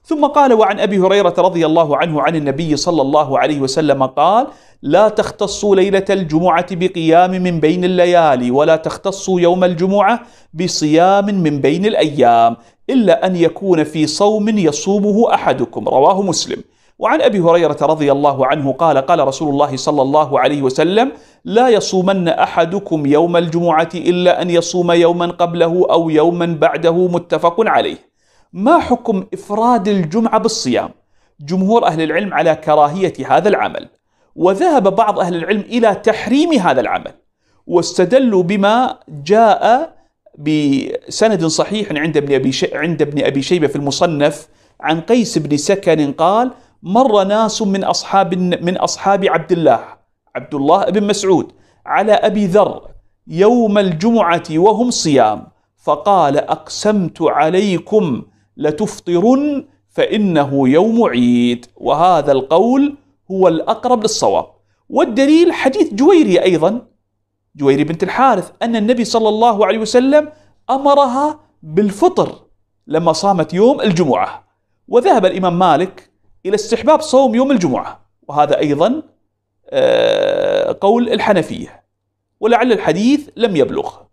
ثم قال: وعن أبي هريرة رضي الله عنه عن النبي صلى الله عليه وسلم قال: لا تختصوا ليلة الجمعة بقيام من بين الليالي، ولا تختصوا يوم الجمعة بصيام من بين الأيام، إلا أن يكون في صوم يصومه أحدكم. رواه مسلم. وعن أبي هريرة رضي الله عنه قال: قال رسول الله صلى الله عليه وسلم: لا يصومن أحدكم يوم الجمعة إلا أن يصوم يوما قبله أو يوما بعده. متفق عليه. ما حكم إفراد الجمعة بالصيام؟ جمهور أهل العلم على كراهية هذا العمل، وذهب بعض أهل العلم إلى تحريم هذا العمل، واستدلوا بما جاء بسند صحيح عند ابن أبي شيبة في المصنف عن قيس بن سكن قال: مر ناس من أصحاب عبد الله بن مسعود على أبي ذر يوم الجمعة وهم صيام، فقال: أقسمت عليكم لتفطرن فإنه يوم عيد. وهذا القول هو الأقرب للصواب. والدليل حديث جويرية أيضا، جويرية بنت الحارث، أن النبي صلى الله عليه وسلم أمرها بالفطر لما صامت يوم الجمعة. وذهب الإمام مالك إلى استحباب صوم يوم الجمعة، وهذا أيضا قول الحنفية، ولعل الحديث لم يبلغ.